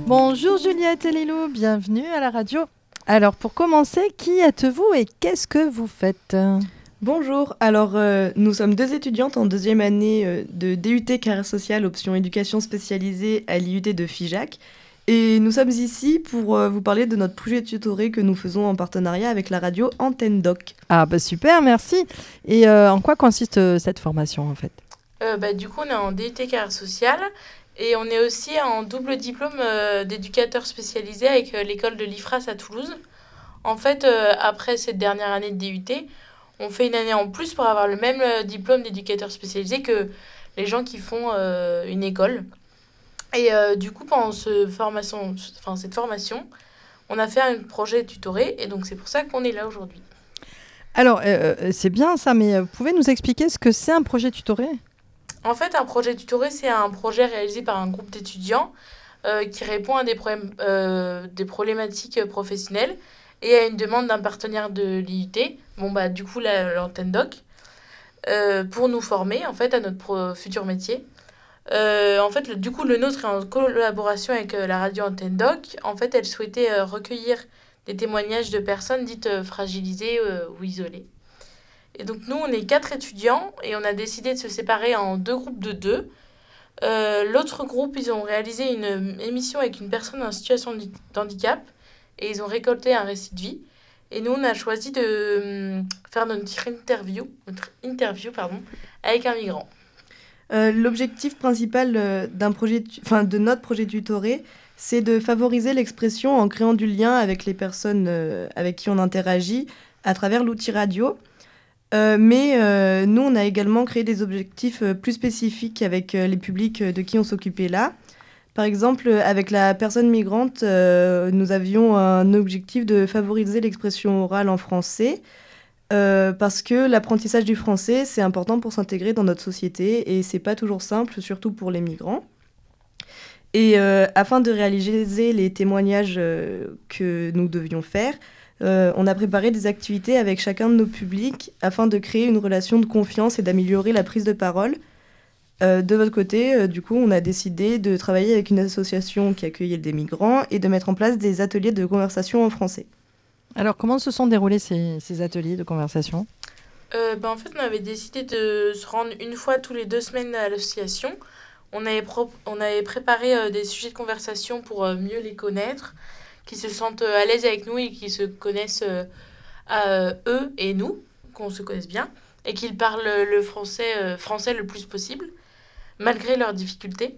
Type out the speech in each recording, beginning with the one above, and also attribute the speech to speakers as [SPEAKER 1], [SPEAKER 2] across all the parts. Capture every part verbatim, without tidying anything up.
[SPEAKER 1] Bonjour Juliette et Lilou, bienvenue à la radio. Alors pour commencer, qui êtes-vous et qu'est-ce que vous faites ?
[SPEAKER 2] Bonjour, alors euh, nous sommes deux étudiantes en deuxième année euh, de D U T carrière sociale option éducation spécialisée à l'I U T de Figeac. Et nous sommes ici pour euh, vous parler de notre projet tutoré que nous faisons en partenariat avec la radio Antenne Doc.
[SPEAKER 1] Ah bah super, merci. Et euh, en quoi consiste euh, cette formation en fait ?
[SPEAKER 3] euh, bah, Du coup, on est en D U T carrière sociale et on est aussi en double diplôme euh, d'éducateur spécialisé avec euh, l'école de l'I F R A S à Toulouse. En fait, euh, après cette dernière année de D U T, on fait une année en plus pour avoir le même euh, diplôme d'éducateur spécialisé que les gens qui font euh, une école. Et euh, du coup, pendant ce formation, enfin, cette formation, on a fait un projet tutoré et donc c'est pour ça qu'on est là aujourd'hui.
[SPEAKER 1] Alors, euh, c'est bien ça, mais vous pouvez nous expliquer ce que c'est un projet tutoré ?
[SPEAKER 3] En fait, un projet tutoré, c'est un projet réalisé par un groupe d'étudiants euh, qui répond à des, problèmes, euh, des problématiques professionnelles et à une demande d'un partenaire de l'I U T, bon, bah, du coup, la, l'antenne doc, euh, pour nous former en fait, à notre pro- futur métier. Euh, en fait, le, du coup, le nôtre est en collaboration avec euh, la radio Antenne Doc. En fait, elle souhaitait euh, recueillir des témoignages de personnes dites euh, fragilisées euh, ou isolées. Et donc, nous, on est quatre étudiants et on a décidé de se séparer en deux groupes de deux. Euh, l'autre groupe, ils ont réalisé une émission avec une personne en situation de handicap et ils ont récolté un récit de vie. Et nous, on a choisi de hum, faire notre interview, notre interview pardon, avec un migrant.
[SPEAKER 2] Euh, l'objectif principal euh, d'un projet tu- enfin, de notre projet tutoré, c'est de favoriser l'expression en créant du lien avec les personnes euh, avec qui on interagit à travers l'outil radio. Euh, mais euh, nous, on a également créé des objectifs euh, plus spécifiques avec euh, les publics euh, de qui on s'occupait là. Par exemple, euh, avec la personne migrante, euh, nous avions un objectif de favoriser l'expression orale en français, euh, parce que l'apprentissage du français, c'est important pour s'intégrer dans notre société et c'est pas toujours simple, surtout pour les migrants. Et euh, afin de réaliser les témoignages euh, que nous devions faire, euh, on a préparé des activités avec chacun de nos publics afin de créer une relation de confiance et d'améliorer la prise de parole. Euh, de votre côté, euh, du coup, on a décidé de travailler avec une association qui accueillait des migrants et de mettre en place des ateliers de conversation en français.
[SPEAKER 1] Alors, comment se sont déroulés ces, ces ateliers de conversation ?
[SPEAKER 3] Euh, bah, en fait, on avait décidé de se rendre une fois tous les deux semaines à l'association. On avait, pro- on avait préparé euh, des sujets de conversation pour euh, mieux les connaître, qu'ils se sentent euh, à l'aise avec nous et qu'ils se connaissent euh, à, euh, eux et nous, qu'on se connaisse bien, et qu'ils parlent le français, euh, français le plus possible, malgré leurs difficultés.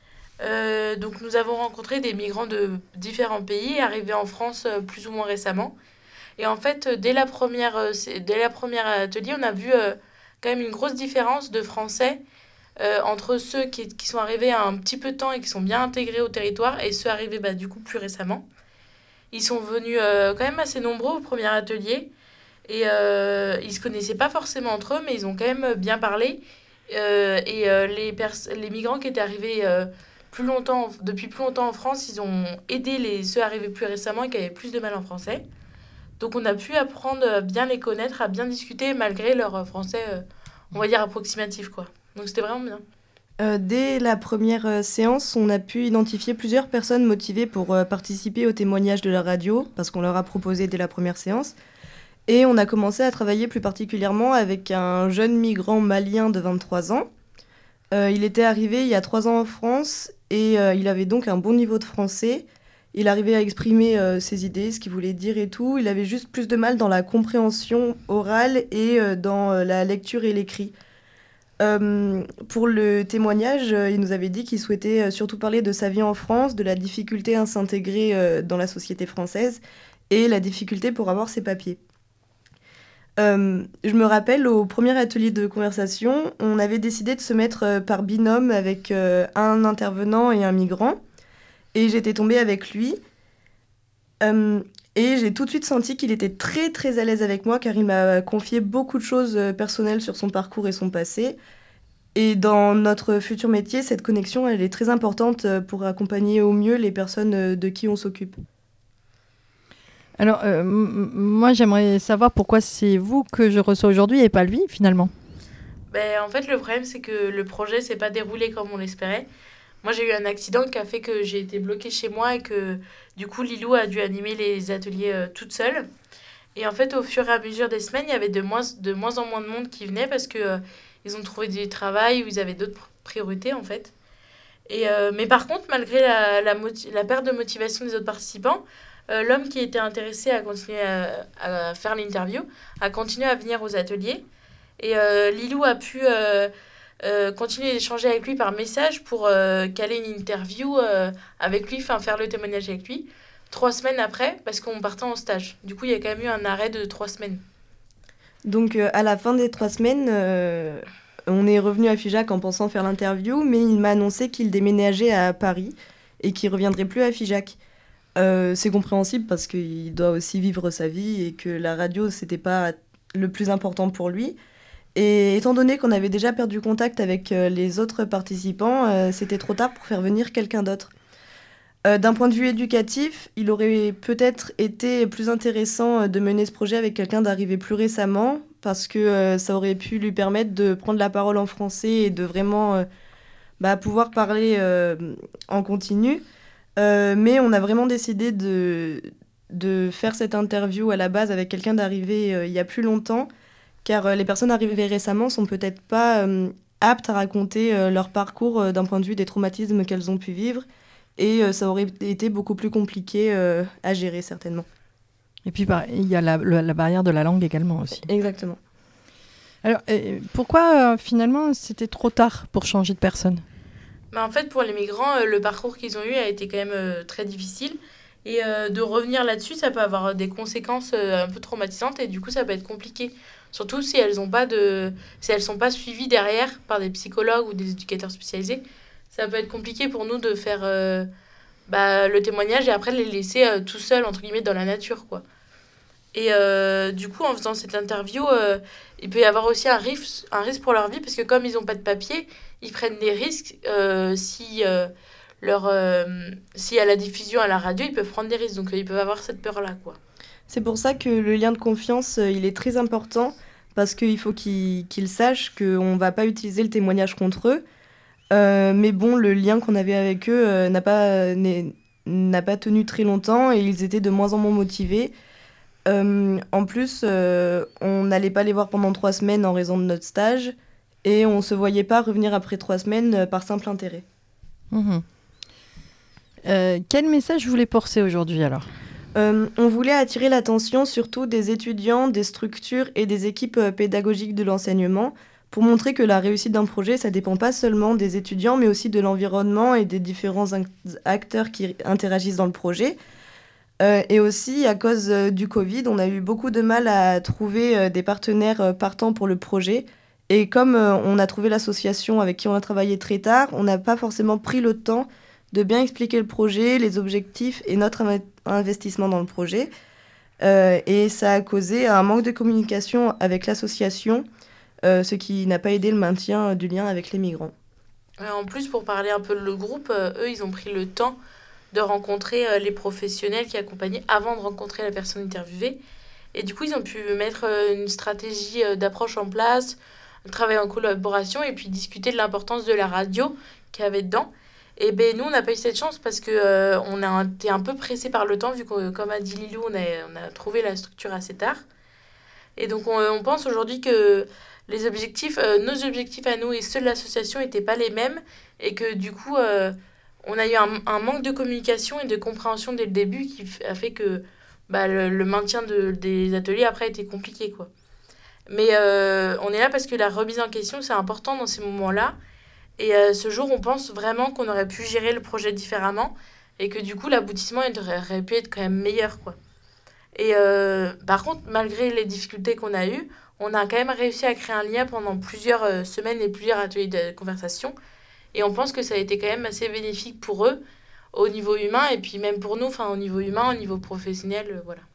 [SPEAKER 3] Euh, donc nous avons rencontré des migrants de différents pays, arrivés en France euh, plus ou moins récemment. Et en fait, dès la première, euh, c'est- dès la première atelier, on a vu euh, quand même une grosse différence de français euh, entre ceux qui, qui sont arrivés à un petit peu de temps et qui sont bien intégrés au territoire et ceux arrivés bah, du coup plus récemment. Ils sont venus euh, quand même assez nombreux au premier atelier et euh, ils ne se connaissaient pas forcément entre eux, mais ils ont quand même bien parlé. Euh, et euh, les, pers- les migrants qui étaient arrivés euh, plus longtemps, depuis plus longtemps en France, ils ont aidé les, ceux arrivés plus récemment et qui avaient plus de mal en français. Donc on a pu apprendre à bien les connaître, à bien discuter malgré leur français, euh, on va dire, approximatif, quoi. Donc c'était vraiment bien.
[SPEAKER 2] Euh, dès la première euh, séance, on a pu identifier plusieurs personnes motivées pour euh, participer au témoignage de la radio, parce qu'on leur a proposé dès la première séance. Et on a commencé à travailler plus particulièrement avec un jeune migrant malien de vingt-trois ans. Euh, il était arrivé il y a trois ans en France et euh, il avait donc un bon niveau de français. Il arrivait à exprimer euh, ses idées, ce qu'il voulait dire et tout. Il avait juste plus de mal dans la compréhension orale et euh, dans euh, la lecture et l'écrit. Euh, pour le témoignage, euh, il nous avait dit qu'il souhaitait euh, surtout parler de sa vie en France, de la difficulté à s'intégrer euh, dans la société française et la difficulté pour avoir ses papiers. Euh, je me rappelle, au premier atelier de conversation, on avait décidé de se mettre euh, par binôme avec euh, un intervenant et un migrant. Et j'étais tombée avec lui. Euh, et j'ai tout de suite senti qu'il était très très à l'aise avec moi car il m'a confié beaucoup de choses euh, personnelles sur son parcours et son passé. Et dans notre futur métier, cette connexion, elle est très importante euh, pour accompagner au mieux les personnes euh, de qui on s'occupe.
[SPEAKER 1] Alors, euh, m- moi, j'aimerais savoir pourquoi c'est vous que je reçois aujourd'hui et pas lui, finalement.
[SPEAKER 3] Ben, en fait, le problème, c'est que le projet s'est pas déroulé comme on l'espérait. Moi, j'ai eu un accident qui a fait que j'ai été bloquée chez moi et que du coup, Lilou a dû animer les ateliers euh, toute seule. Et en fait, au fur et à mesure des semaines, il y avait de moins, de moins en moins de monde qui venait parce que euh, ils ont trouvé du travail ou ils avaient d'autres priorités en fait. Et, euh, mais par contre, malgré la, la, moti- la perte de motivation des autres participants, euh, l'homme qui était intéressé à continuer à, à faire l'interview a continué à venir aux ateliers. Et euh, Lilou a pu euh, euh, continuer d'échanger avec lui par message pour euh, caler une interview euh, avec lui, enfin faire le témoignage avec lui, trois semaines après, parce qu'on partait en stage. Du coup, il y a quand même eu un arrêt de trois semaines.
[SPEAKER 2] Donc euh, à la fin des trois semaines, euh, on est revenu à Figeac en pensant faire l'interview, mais il m'a annoncé qu'il déménageait à Paris et qu'il reviendrait plus à Figeac. Euh, c'est compréhensible parce qu'il doit aussi vivre sa vie et que la radio, c'était pas le plus important pour lui. Et étant donné qu'on avait déjà perdu contact avec euh, les autres participants, euh, c'était trop tard pour faire venir quelqu'un d'autre. Euh, d'un point de vue éducatif, il aurait peut-être été plus intéressant euh, de mener ce projet avec quelqu'un d'arrivé plus récemment, parce que euh, ça aurait pu lui permettre de prendre la parole en français et de vraiment euh, bah, pouvoir parler euh, en continu. Euh, mais on a vraiment décidé de, de faire cette interview à la base avec quelqu'un d'arrivé euh, il y a plus longtemps, car euh, les personnes arrivées récemment sont peut-être pas euh, aptes à raconter euh, leur parcours euh, d'un point de vue des traumatismes qu'elles ont pu vivre, et euh, ça aurait été beaucoup plus compliqué euh, à gérer certainement.
[SPEAKER 1] Et puis, bah, il y a la, la, la barrière de la langue également aussi.
[SPEAKER 2] Exactement.
[SPEAKER 1] Alors, euh, pourquoi euh, finalement c'était trop tard pour changer de personne ?
[SPEAKER 3] Mais en fait, pour les migrants, euh, le parcours qu'ils ont eu a été quand même euh, très difficile. Et euh, de revenir là-dessus, ça peut avoir des conséquences euh, un peu traumatisantes et du coup, ça peut être compliqué. Surtout si elles ont pas de, si elles sont pas suivies derrière par des psychologues ou des éducateurs spécialisés. Ça peut être compliqué pour nous de faire euh, bah, le témoignage et après les laisser euh, tout seuls, entre guillemets, dans la nature, quoi. Et euh, du coup, en faisant cette interview, euh, il peut y avoir aussi un risque, un risque pour leur vie parce que comme ils n'ont pas de papier, ils prennent des risques. Euh, si, euh, leur, euh, si à la diffusion à la radio, ils peuvent prendre des risques. Donc, euh, ils peuvent avoir cette peur-là, quoi.
[SPEAKER 2] C'est pour ça que le lien de confiance, euh, il est très important, parce qu'il faut qu'ils qu'ils sachent qu'on ne va pas utiliser le témoignage contre eux. Euh, mais bon, le lien qu'on avait avec eux euh, n'a pas, n'est- n'a pas tenu très longtemps et ils étaient de moins en moins motivés. Euh, en plus, euh, on n'allait pas les voir pendant trois semaines en raison de notre stage et on ne se voyait pas revenir après trois semaines euh, par simple intérêt.
[SPEAKER 1] Mmh. Euh, quel message vous voulez porter aujourd'hui alors ?
[SPEAKER 2] Euh, on voulait attirer l'attention surtout des étudiants, des structures et des équipes euh, pédagogiques de l'enseignement pour montrer que la réussite d'un projet, ça dépend pas seulement des étudiants, mais aussi de l'environnement et des différents ac- acteurs qui interagissent dans le projet. Euh, et aussi, à cause euh, du Covid, on a eu beaucoup de mal à trouver euh, des partenaires euh, partants pour le projet. Et comme euh, on a trouvé l'association avec qui on a travaillé très tard, on n'a pas forcément pris le temps de bien expliquer le projet, les objectifs et notre inve- investissement dans le projet. Euh, et ça a causé un manque de communication avec l'association, euh, ce qui n'a pas aidé le maintien du lien avec les migrants.
[SPEAKER 3] Et en plus, pour parler un peu de le groupe, euh, eux, ils ont pris le temps de rencontrer euh, les professionnels qui accompagnaient avant de rencontrer la personne interviewée. Et du coup, ils ont pu mettre euh, une stratégie euh, d'approche en place, travailler en collaboration et puis discuter de l'importance de la radio qu'il y avait dedans. Et ben nous, on n'a pas eu cette chance parce que euh, on a été un peu pressé par le temps, vu que, comme a dit Lilou, on a, on a trouvé la structure assez tard. Et donc, on, on pense aujourd'hui que les objectifs, euh, nos objectifs à nous et ceux de l'association n'étaient pas les mêmes et que du coup, euh, on a eu un, un manque de communication et de compréhension dès le début qui f- a fait que bah, le, le maintien de, des ateliers après a été compliqué, quoi. Mais euh, on est là parce que la remise en question, c'est important dans ces moments-là. Et euh, ce jour, on pense vraiment qu'on aurait pu gérer le projet différemment et que du coup, l'aboutissement il aurait, aurait pu être quand même meilleur, quoi. Et euh, par contre, malgré les difficultés qu'on a eues, on a quand même réussi à créer un lien pendant plusieurs euh, semaines et plusieurs ateliers de conversation. Et on pense que ça a été quand même assez bénéfique pour eux, au niveau humain, et puis même pour nous, enfin au niveau humain, au niveau professionnel, euh, voilà.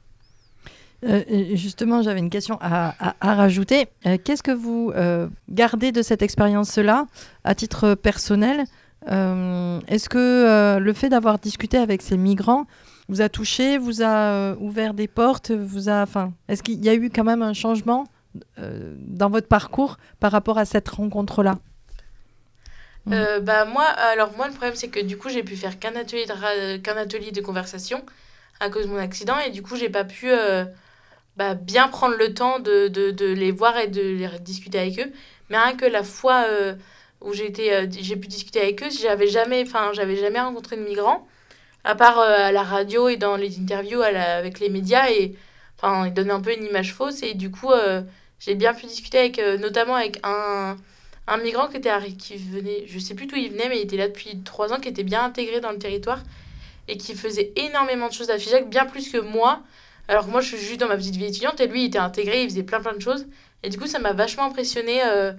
[SPEAKER 1] Euh, justement, j'avais une question à, à, à rajouter. Euh, qu'est-ce que vous euh, gardez de cette expérience-là à titre personnel ? Euh, Est-ce que euh, le fait d'avoir discuté avec ces migrants vous a touché, vous a euh, ouvert des portes, vous a, enfin, est-ce qu'il y a eu quand même un changement euh, dans votre parcours par rapport à cette rencontre-là ? Mmh.
[SPEAKER 3] Euh, bah moi, alors moi, le problème, c'est que du coup, j'ai pu faire qu'un atelier de, ra- qu'un atelier de conversation à cause de mon accident. Et du coup, j'ai pas pu euh, bah, bien prendre le temps de, de, de les voir et de les discuter avec eux. Mais rien que la fois euh, où j'ai, été, euh, j'ai pu discuter avec eux, j'avais jamais, enfin, j'avais jamais rencontré de migrants, à part euh, à la radio et dans les interviews à la- avec les médias. Et enfin, ils donnaient un peu une image fausse. Et du coup, euh, j'ai bien pu discuter avec, euh, notamment avec un, un migrant qui, était arri- qui venait, je sais plus d'où il venait, mais il était là depuis trois ans, qui était bien intégré dans le territoire et qui faisait énormément de choses à Figeac, bien plus que moi. Alors que moi, je suis juste dans ma petite vie étudiante et lui, il était intégré, il faisait plein plein de choses. Et du coup, ça m'a vachement impressionné.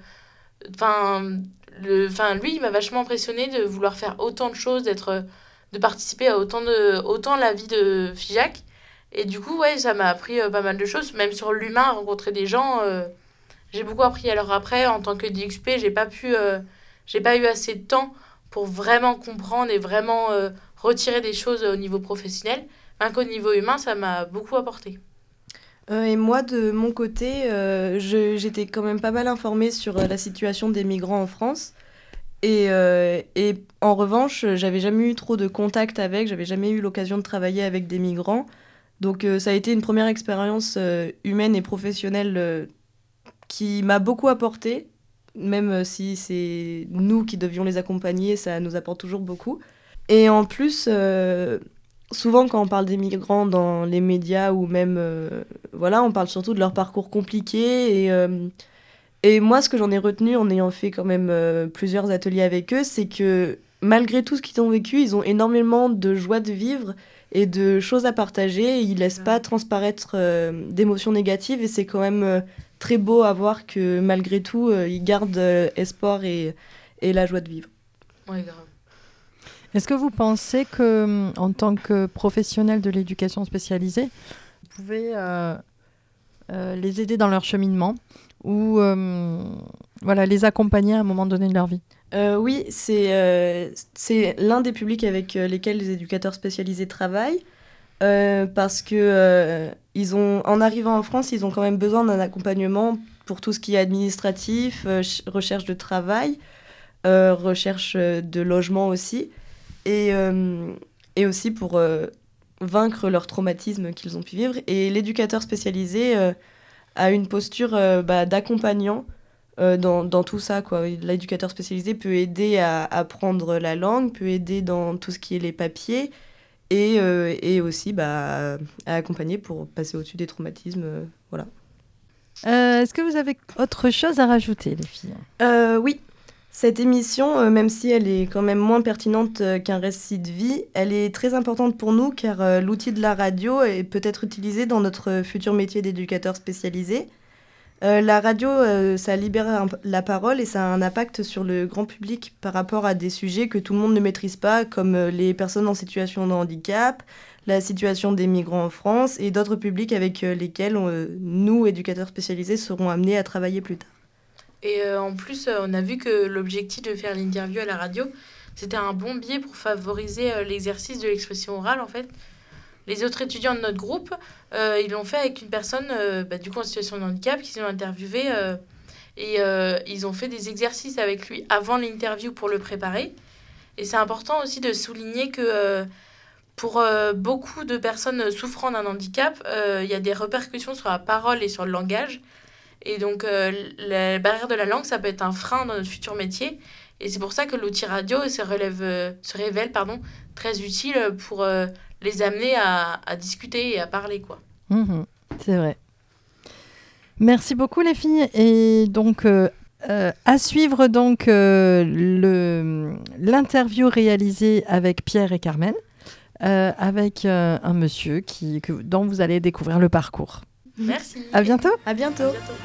[SPEAKER 3] Enfin, le, enfin, lui, il m'a vachement impressionné de vouloir faire autant de choses, d'être, de participer à autant de, autant la vie de Figeac. Et du coup, ouais, ça m'a appris euh, pas mal de choses, même sur l'humain, rencontrer des gens. euh, j'ai beaucoup appris. Alors après, en tant que D X P, j'ai pas pu, euh, j'ai pas eu assez de temps pour vraiment comprendre et vraiment euh, retirer des choses au niveau professionnel. Même qu'au niveau humain, ça m'a beaucoup apporté.
[SPEAKER 2] Euh, et moi, de mon côté, euh, je- j'étais quand même pas mal informée sur euh, la situation des migrants en France. Et, euh, et en revanche, j'avais jamais eu trop de contact avec, j'avais jamais eu l'occasion de travailler avec des migrants. Donc euh, ça a été une première expérience euh, humaine et professionnelle euh, qui m'a beaucoup apporté, même euh, si c'est nous qui devions les accompagner, ça nous apporte toujours beaucoup. Et en plus, euh, souvent quand on parle des migrants dans les médias ou même, euh, voilà, on parle surtout de leur parcours compliqué. Et, euh, et moi, ce que j'en ai retenu en ayant fait quand même euh, plusieurs ateliers avec eux, c'est que malgré tout ce qu'ils ont vécu, ils ont énormément de joie de vivre et de choses à partager. Ils laissent pas transparaître euh, d'émotions négatives et c'est quand même euh, très beau à voir que malgré tout, euh, ils gardent euh, espoir et, et la joie de vivre.
[SPEAKER 3] Ouais, grave.
[SPEAKER 1] Est-ce que vous pensez que, hum, en tant que professionnel de l'éducation spécialisée, vous pouvez euh, euh, les aider dans leur cheminement ou euh, voilà, les accompagner à un moment donné de leur vie?
[SPEAKER 2] Euh, oui, c'est euh, c'est l'un des publics avec euh, lesquels les éducateurs spécialisés travaillent. Euh, parce que euh, ils ont, en arrivant en France, ils ont quand même besoin d'un accompagnement pour tout ce qui est administratif, euh, ch- recherche de travail, euh, recherche euh, de logement aussi, et, euh, et aussi pour euh, vaincre leur traumatisme qu'ils ont pu vivre. Et l'éducateur spécialisé euh, a une posture euh, bah, d'accompagnant euh, dans, dans tout ça, quoi. L'éducateur spécialisé peut aider à apprendre la langue, peut aider dans tout ce qui est les papiers, et, euh, et aussi bah, à accompagner pour passer au-dessus des traumatismes. euh, voilà.
[SPEAKER 1] Euh, Est-ce que vous avez autre chose à rajouter, les filles?
[SPEAKER 2] Euh, oui, cette émission, euh, même si elle est quand même moins pertinente euh, qu'un récit de vie, elle est très importante pour nous car euh, l'outil de la radio est peut-être utilisé dans notre futur métier d'éducateur spécialisé. Euh, la radio, euh, ça libère un- la parole et ça a un impact sur le grand public par rapport à des sujets que tout le monde ne maîtrise pas, comme euh, les personnes en situation de handicap, la situation des migrants en France et d'autres publics avec euh, lesquels euh, nous, éducateurs spécialisés, serons amenés à travailler plus tard.
[SPEAKER 3] Et euh, en plus, euh, on a vu que l'objectif de faire l'interview à la radio, c'était un bon biais pour favoriser euh, l'exercice de l'expression orale, en fait. Les autres étudiants de notre groupe, euh, ils l'ont fait avec une personne, euh, bah, du coup, en situation de handicap, qu'ils ont interviewé. euh, et euh, ils ont fait des exercices avec lui avant l'interview pour le préparer. Et c'est important aussi de souligner que euh, pour euh, beaucoup de personnes souffrant d'un handicap, euh, il y a des répercussions sur la parole et sur le langage. Et donc, euh, la barrière de la langue, ça peut être un frein dans notre futur métier. Et c'est pour ça que l'outil radio se, relève, euh, se révèle pardon, très utile pour euh, les amener à, à discuter et à parler, quoi.
[SPEAKER 1] Mhm, c'est vrai. Merci beaucoup, les filles. Et donc, euh, euh, à suivre donc euh, le, l'interview réalisée avec Pierre et Carmen, euh, avec euh, un monsieur qui, que, dont vous allez découvrir le parcours.
[SPEAKER 3] Merci.
[SPEAKER 1] À bientôt.
[SPEAKER 2] À bientôt.
[SPEAKER 3] À bientôt.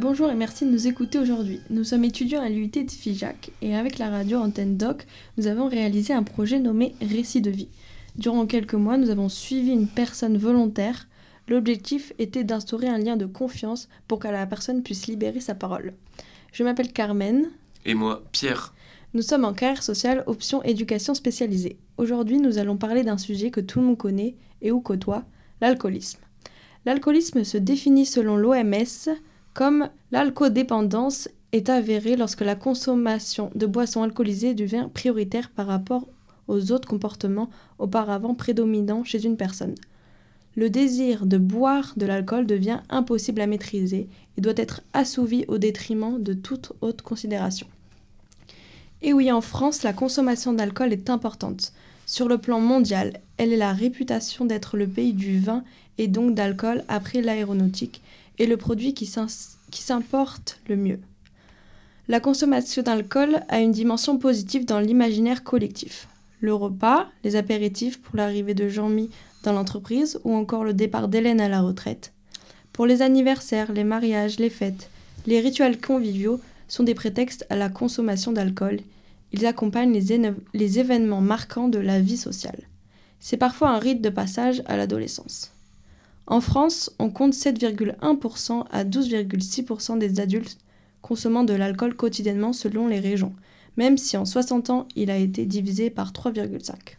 [SPEAKER 4] Bonjour et merci de nous écouter aujourd'hui. Nous sommes étudiants à l'U I T de Figeac et avec la radio Antenne Doc, nous avons réalisé un projet nommé Récit de vie. Durant quelques mois, nous avons suivi une personne volontaire. L'objectif était d'instaurer un lien de confiance pour que la personne puisse libérer sa parole. Je m'appelle Carmen.
[SPEAKER 5] Et moi, Pierre.
[SPEAKER 4] Nous sommes en carrière sociale, option éducation spécialisée. Aujourd'hui, nous allons parler d'un sujet que tout le monde connaît et ou côtoie, l'alcoolisme. L'alcoolisme se définit selon l'O M S comme l'alcodépendance est avérée lorsque la consommation de boissons alcoolisées devient prioritaire par rapport aux autres comportements auparavant prédominants chez une personne. Le désir de boire de l'alcool devient impossible à maîtriser et doit être assouvi au détriment de toute autre considération. Et oui, en France, la consommation d'alcool est importante. Sur le plan mondial, elle a la réputation d'être le pays du vin et donc d'alcool après l'aéronautique et le produit qui, qui s'importe le mieux. La consommation d'alcool a une dimension positive dans l'imaginaire collectif. Le repas, les apéritifs pour l'arrivée de Jean-Mi dans l'entreprise ou encore le départ d'Hélène à la retraite. Pour les anniversaires, les mariages, les fêtes, les rituels conviviaux sont des prétextes à la consommation d'alcool. Ils accompagnent les, éne- les événements marquants de la vie sociale. C'est parfois un rite de passage à l'adolescence. En France, on compte sept virgule un pour cent à douze virgule six pour cent des adultes consommant de l'alcool quotidiennement selon les régions, même si en soixante ans, il a été divisé par trois virgule cinq.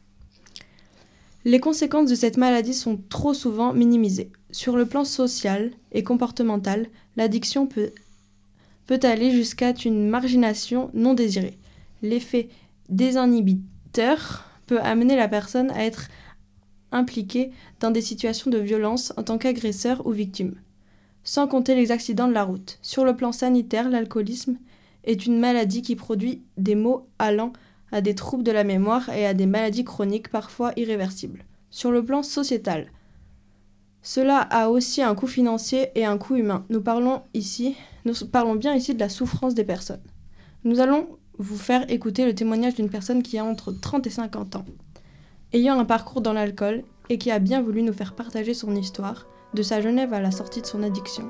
[SPEAKER 4] Les conséquences de cette maladie sont trop souvent minimisées. Sur le plan social et comportemental, l'addiction peut, peut aller jusqu'à une margination non désirée. L'effet désinhibiteur peut amener la personne à être impliquée dans des situations de violence en tant qu'agresseur ou victime. Sans compter les accidents de la route. Sur le plan sanitaire, l'alcoolisme est une maladie qui produit des maux allant à des troubles de la mémoire et à des maladies chroniques parfois irréversibles. Sur le plan sociétal, cela a aussi un coût financier et un coût humain. Nous parlons ici, nous parlons bien ici de la souffrance des personnes. Nous allons vous faire écouter le témoignage d'une personne qui a entre trente et cinquante ans, ayant un parcours dans l'alcool et qui a bien voulu nous faire partager son histoire, de sa Genève à la sortie de son addiction.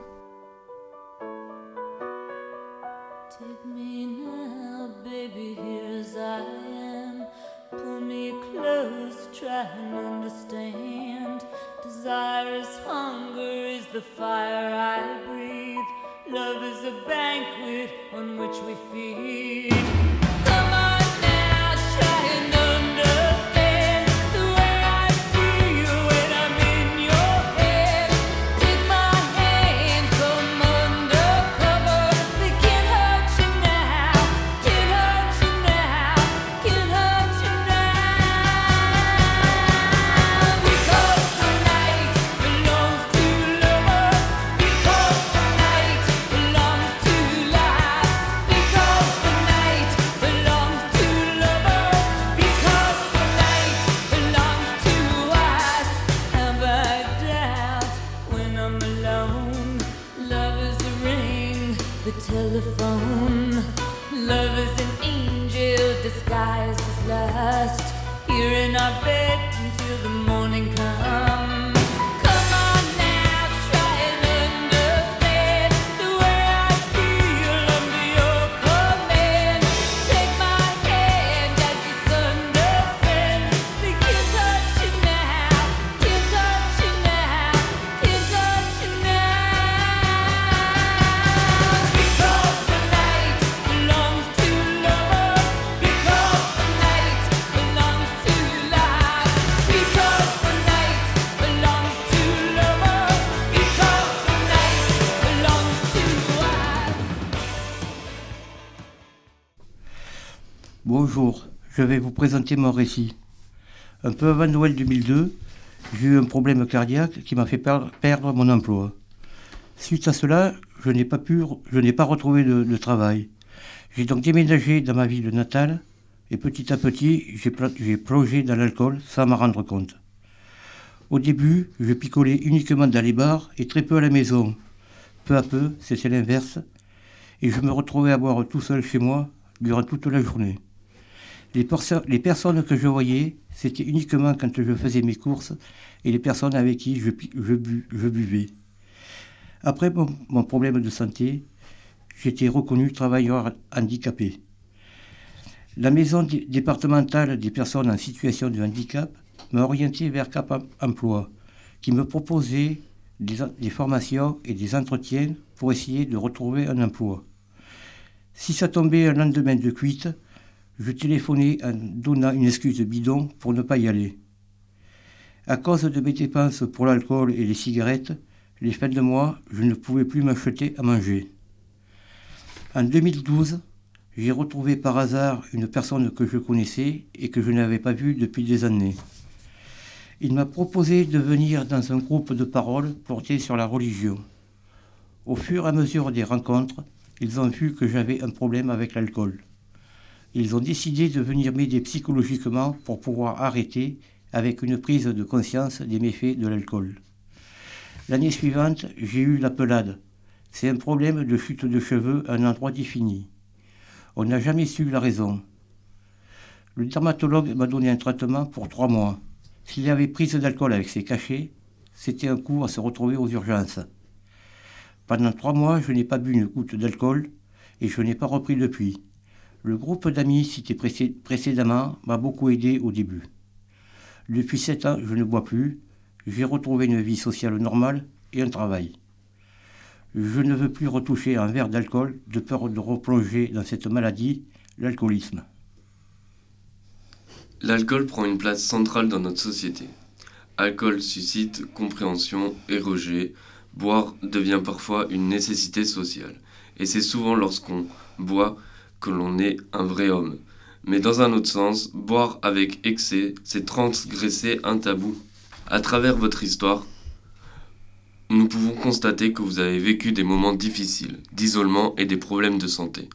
[SPEAKER 6] Take me now, baby, here as I am. Pull me close, try and understand. Desire is hunger, is the fire I breathe. Love is a banquet on which we feed. Come on now, try and understand the way I feel when I'm in your head. Take my hand, come undercover. They can't hurt you now, can't hurt you now, can't hurt you now. Because the night belongs to lovers. Because the night belongs to life. Because the night belongs to lovers. Because the night belongs to us. Have I doubt when I'm alone? Love is a ring, the telephone. Love is an angel disguised as lust. Here in our bed until the morning comes. Come on now, try and understand the way I feel under your command. Take my hand as the sun descends. They can't touch you now, can't touch you now, can't touch you now. Because the night belongs to lovers. Because the night belongs to life. Because the night belongs to lovers. Because the night belongs to us.
[SPEAKER 7] Bonjour, je vais vous présenter mon récit. Un peu avant Noël deux mille deux, j'ai eu un problème cardiaque qui m'a fait per- perdre mon emploi. Suite à cela, je n'ai pas pu, je n'ai pas retrouvé de, de travail. J'ai donc déménagé dans ma ville natale et petit à petit, j'ai, pla- j'ai plongé dans l'alcool sans m'en rendre compte. Au début, je picolais uniquement dans les bars et très peu à la maison. Peu à peu, c'était l'inverse et je me retrouvais à boire tout seul chez moi durant toute la journée. Les, perso- les personnes que je voyais, c'était uniquement quand je faisais mes courses et les personnes avec qui je, pi- je, bu- je buvais. Après mon, mon problème de santé, j'étais reconnu travailleur handicapé. La maison d- départementale des personnes en situation de handicap m'a orienté vers Cap Em- Emploi, qui me proposait des, en- des formations et des entretiens pour essayer de retrouver un emploi. Si ça tombait un lendemain de cuite, je téléphonais en donnant une excuse bidon pour ne pas y aller. À cause de mes dépenses pour l'alcool et les cigarettes, les fins de mois, je ne pouvais plus m'acheter à manger. En deux mille douze, j'ai retrouvé par hasard une personne que je connaissais et que je n'avais pas vue depuis des années. Il m'a proposé de venir dans un groupe de parole porté sur la religion. Au fur et à mesure des rencontres, ils ont vu que j'avais un problème avec l'alcool. Ils ont décidé de venir m'aider psychologiquement pour pouvoir arrêter avec une prise de conscience des méfaits de l'alcool. L'année suivante, j'ai eu la pelade. C'est un problème de chute de cheveux à un endroit défini. On n'a jamais su la raison. Le dermatologue m'a donné un traitement pour trois mois. S'il avait prise d'alcool avec ses cachets, c'était un coup à se retrouver aux urgences. Pendant trois mois, je n'ai pas bu une goutte d'alcool et je n'ai pas repris depuis. Le groupe d'amis cité précé- précédemment m'a beaucoup aidé au début. Depuis sept ans, je ne bois plus. J'ai retrouvé une vie sociale normale et un travail. Je ne veux plus retoucher un verre d'alcool de peur de replonger dans cette maladie, l'alcoolisme.
[SPEAKER 5] L'alcool prend une place centrale dans notre société. Alcool suscite compréhension et rejet. Boire devient parfois une nécessité sociale. Et c'est souvent lorsqu'on boit que l'on est un vrai homme. Mais dans un autre sens, boire avec excès, c'est transgresser un tabou. À travers votre histoire, nous pouvons constater que vous avez vécu des moments difficiles, d'isolement et des problèmes de santé.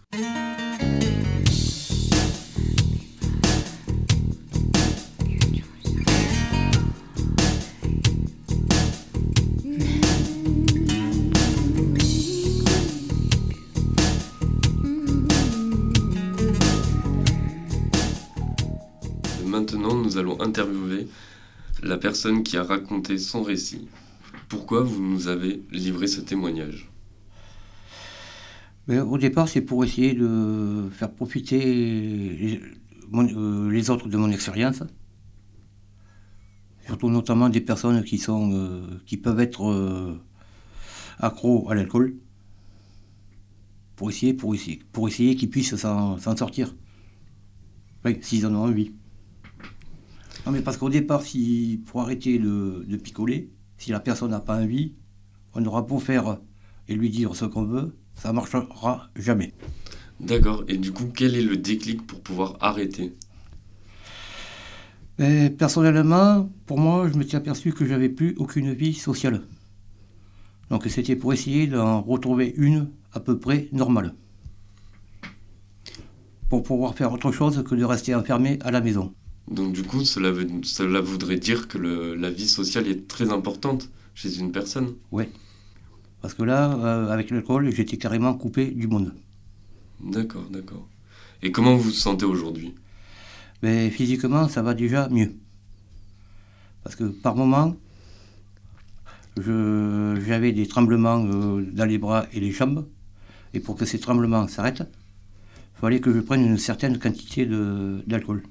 [SPEAKER 5] Maintenant, nous allons interviewer la personne qui a raconté son récit. Pourquoi vous nous avez livré ce témoignage ?
[SPEAKER 7] Mais au départ, c'est pour essayer de faire profiter les, mon- euh, les autres de mon expérience. Surtout notamment des personnes qui, sont, euh, qui peuvent être euh, accros à l'alcool. Pour essayer, pour essayer, pour essayer qu'ils puissent s'en, s'en sortir. Oui, s'ils en ont envie. Non, mais parce qu'au départ, si, pour arrêter de, de picoler, si la personne n'a pas envie, on aura beau faire et lui dire ce qu'on veut, ça ne marchera jamais.
[SPEAKER 5] D'accord, et du coup, quel est le déclic pour pouvoir arrêter ?
[SPEAKER 7] Mais personnellement, pour moi, je me suis aperçu que j'avais plus aucune vie sociale. Donc c'était pour essayer d'en retrouver une à peu près normale. Pour pouvoir faire autre chose que de rester enfermé à la maison.
[SPEAKER 5] Donc du coup, cela, veut- cela voudrait dire que le- la vie sociale est très importante chez une personne.
[SPEAKER 7] Ouais. Parce que là, euh, avec l'alcool, j'étais carrément coupé du monde.
[SPEAKER 5] D'accord, d'accord. Et comment vous vous sentez aujourd'hui ?
[SPEAKER 7] Mais physiquement, ça va déjà mieux. Parce que par moment, je- j'avais des tremblements euh, dans les bras et les jambes. Et pour que ces tremblements s'arrêtent, il fallait que je prenne une certaine quantité de- d'alcool.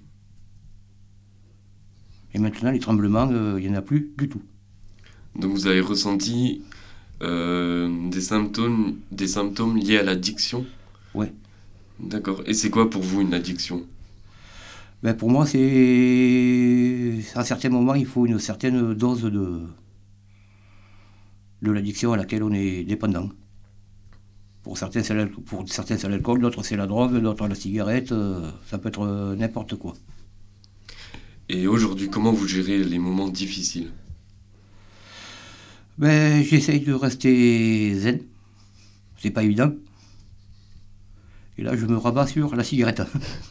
[SPEAKER 7] Et maintenant, les tremblements, euh, il n'y en a plus du tout.
[SPEAKER 5] Donc vous avez ressenti euh, des symptômes, des symptômes liés à l'addiction ?
[SPEAKER 7] Ouais.
[SPEAKER 5] D'accord. Et c'est quoi pour vous une addiction ?
[SPEAKER 7] Ben pour moi, c'est... À certains moments, il faut une certaine dose de, de l'addiction à laquelle on est dépendant. Pour certains, c'est l'alcool, pour certains, c'est l'alcool, d'autres, c'est la drogue, d'autres, la cigarette. euh, Ça peut être euh, n'importe quoi.
[SPEAKER 5] Et aujourd'hui, comment vous gérez les moments difficiles ?
[SPEAKER 7] Ben, j'essaye de rester zen. C'est pas évident. Et là, je me rabats sur la cigarette.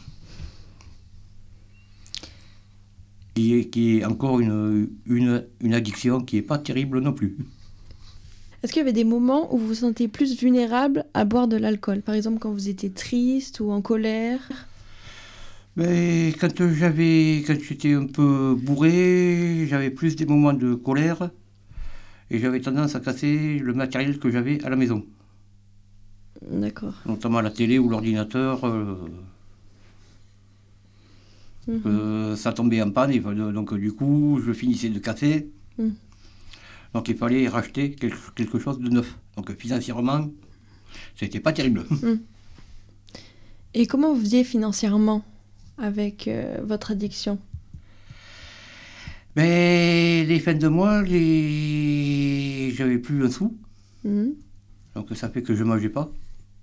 [SPEAKER 7] qui, est, qui est encore une, une, une addiction qui n'est pas terrible non plus.
[SPEAKER 4] Est-ce qu'il y avait des moments où vous vous sentez plus vulnérable à boire de l'alcool ? Par exemple, quand vous étiez triste ou en colère ?
[SPEAKER 7] Mais quand j'avais, quand j'étais un peu bourré, j'avais plus des moments de colère et j'avais tendance à casser le matériel que j'avais à la maison.
[SPEAKER 4] D'accord.
[SPEAKER 7] notamment la télé ou l'ordinateur. euh,
[SPEAKER 4] Mhm.
[SPEAKER 7] que ça tombait en panne, et euh, donc euh, du coup, je finissais de casser.
[SPEAKER 4] Mhm.
[SPEAKER 7] Donc il fallait racheter quelque, quelque chose de neuf. Donc euh, financièrement, c'était pas terrible.
[SPEAKER 4] Et comment vous faisiez financièrement avec euh, votre addiction?
[SPEAKER 7] Mais les fins de mois, les... j'avais plus un sou.
[SPEAKER 4] Mhm.
[SPEAKER 7] Donc ça fait que je mangeais pas.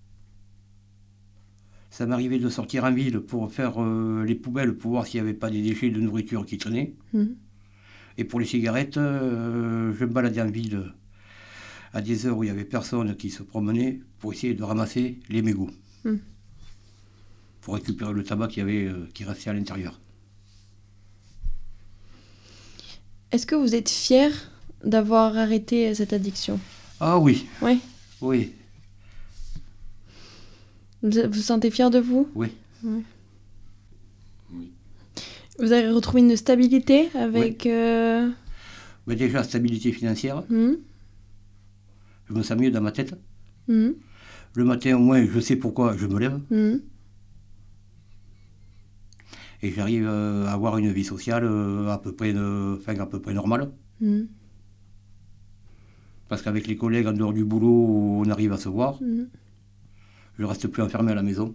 [SPEAKER 7] Ça m'arrivait de sortir en ville pour faire euh, les poubelles, pour voir s'il n'y avait pas des déchets de nourriture qui traînaient.
[SPEAKER 4] Mhm.
[SPEAKER 7] Et pour les cigarettes, euh, je me baladais en ville à des heures où il n'y avait personne qui se promenait pour essayer de ramasser les mégots.
[SPEAKER 4] Mhm.
[SPEAKER 7] Pour récupérer le tabac qui, avait, euh, qui restait à l'intérieur.
[SPEAKER 4] Est-ce que vous êtes fier d'avoir arrêté cette addiction?
[SPEAKER 7] Ah oui,
[SPEAKER 4] Oui.
[SPEAKER 7] oui,
[SPEAKER 4] Vous vous vous sentez fier de vous?
[SPEAKER 7] oui.
[SPEAKER 5] Oui.
[SPEAKER 4] Vous avez retrouvé une stabilité avec... euh,
[SPEAKER 7] Mais déjà, stabilité financière,
[SPEAKER 4] mhm.
[SPEAKER 7] je me sens mieux dans ma tête.
[SPEAKER 4] Mhm.
[SPEAKER 7] Le matin, au moins, je sais pourquoi je me lève.
[SPEAKER 4] Mhm.
[SPEAKER 7] Et j'arrive euh, à avoir une vie sociale euh, à peu près, euh, enfin, à peu près normale.
[SPEAKER 4] Mhm.
[SPEAKER 7] Parce qu'avec les collègues en dehors du boulot, on arrive à se voir.
[SPEAKER 4] Mhm.
[SPEAKER 7] Je ne reste plus enfermé à la maison.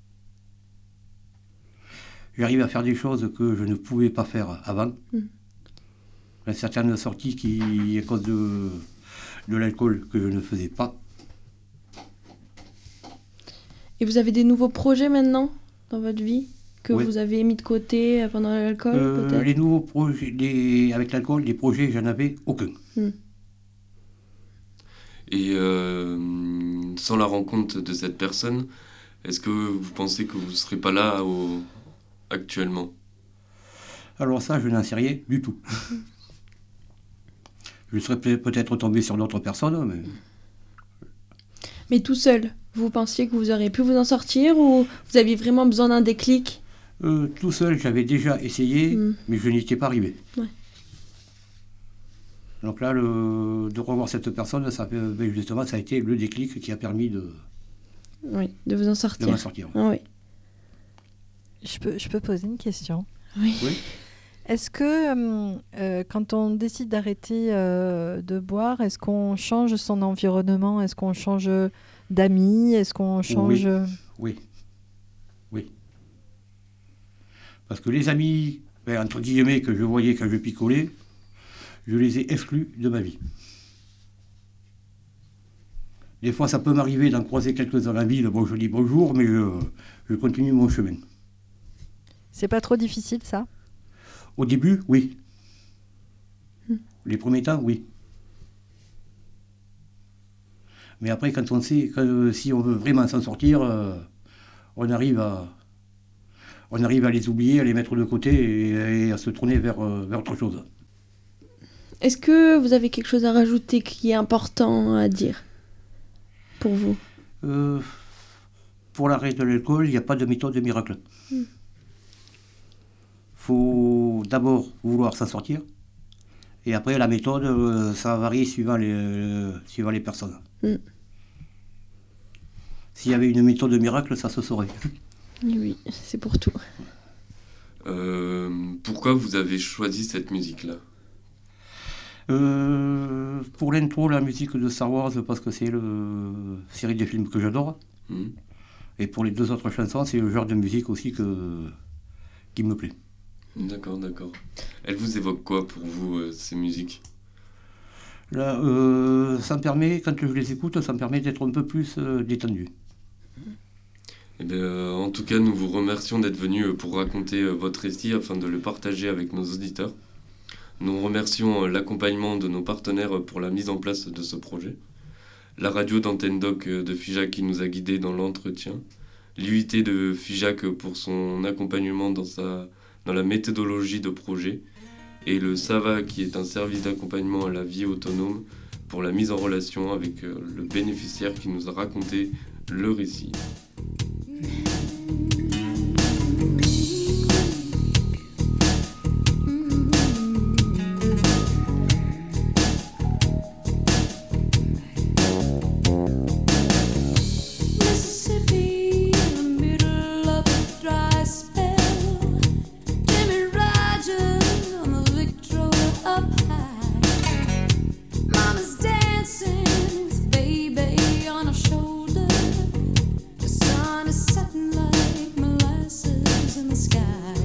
[SPEAKER 7] J'arrive à faire des choses que je ne pouvais pas faire avant.
[SPEAKER 4] Mhm.
[SPEAKER 7] Il y a certaines sorties qui, à cause de, de l'alcool, que je ne faisais pas.
[SPEAKER 4] Et vous avez des nouveaux projets maintenant dans votre vie que
[SPEAKER 7] Oui.
[SPEAKER 4] vous avez mis de côté pendant l'alcool
[SPEAKER 7] Euh,
[SPEAKER 4] peut-être?
[SPEAKER 7] les nouveaux projets, les- avec l'alcool, des projets, j'en avais aucun.
[SPEAKER 5] Et euh, sans la rencontre de cette personne, est-ce que vous pensez que vous ne serez pas là au... actuellement?
[SPEAKER 7] Alors ça, je n'en sais rien du tout. Je serais peut- peut-être tombé sur d'autres personnes, mais
[SPEAKER 4] Mais tout seul, vous pensiez que vous auriez pu vous en sortir ou vous aviez vraiment besoin d'un déclic?
[SPEAKER 7] euh, tout seul, j'avais déjà essayé,
[SPEAKER 4] Mm.
[SPEAKER 7] mais je n'y étais pas arrivé.
[SPEAKER 4] Ouais.
[SPEAKER 7] Donc là, le- de revoir cette personne, ça, fait- ben, justement, ça a été le déclic qui a permis de,
[SPEAKER 4] Oui, de vous en
[SPEAKER 7] de
[SPEAKER 4] sortir.
[SPEAKER 7] m'en sortir.
[SPEAKER 4] Ah oui.
[SPEAKER 1] Je peux, je peux poser une question.
[SPEAKER 4] Oui.
[SPEAKER 7] Oui.
[SPEAKER 1] Est-ce que hum, euh, quand on décide d'arrêter euh, de boire, est-ce qu'on change son environnement? Est-ce qu'on change d'amis? Est-ce qu'on change...
[SPEAKER 7] Oui. Oui. Parce que les amis, ben, entre guillemets, que je voyais quand je picolais, je les ai exclus de ma vie. Des fois, ça peut m'arriver d'en croiser quelques dans la ville. Bon, je dis bonjour, mais je, je continue mon chemin.
[SPEAKER 1] C'est pas trop difficile, ça?
[SPEAKER 7] Au début, oui. Les premiers temps, oui. Mais après, quand on sait, que si on veut vraiment s'en sortir, euh, on arrive à, on arrive à les oublier, à les mettre de côté et, et à se tourner vers, euh, vers autre chose.
[SPEAKER 4] Est-ce que vous avez quelque chose à rajouter qui est important à dire pour vous?
[SPEAKER 7] Euh, pour l'arrêt de l'alcool, il n'y a pas de méthode miracle. Il faut d'abord vouloir s'en sortir. Et après, la méthode, euh, ça varie suivant les, euh, suivant les personnes.
[SPEAKER 4] Mm.
[SPEAKER 7] S'il y avait une méthode miracle, ça se saurait.
[SPEAKER 4] Oui, oui, c'est pour tout.
[SPEAKER 5] Euh, pourquoi vous avez choisi cette musique-là?
[SPEAKER 7] Euh, pour l'intro, la musique de Star Wars, parce que c'est la série de films que j'adore.
[SPEAKER 5] Hmm.
[SPEAKER 7] Et pour les deux autres chansons, c'est le genre de musique aussi que, qui me plaît.
[SPEAKER 5] D'accord, d'accord. Elle vous évoque quoi pour vous, euh, ces musiques?
[SPEAKER 7] Là, euh, ça me permet, quand je les écoute, ça me permet d'être un peu plus euh, détendu.
[SPEAKER 5] Eh bien, euh, en tout cas, nous vous remercions d'être venus euh, pour raconter euh, votre récit afin de le partager avec nos auditeurs. Nous remercions euh, l'accompagnement de nos partenaires euh, pour la mise en place de ce projet. La radio d'Antenne Doc euh, de Figeac qui nous a guidés dans l'entretien. L'U I T de Figeac euh, pour son accompagnement dans, sa, dans la méthodologie de projet. Et le SAVA qui est un service d'accompagnement à la vie autonome pour la mise en relation avec euh, le bénéficiaire qui nous a raconté le récit.
[SPEAKER 6] the sky.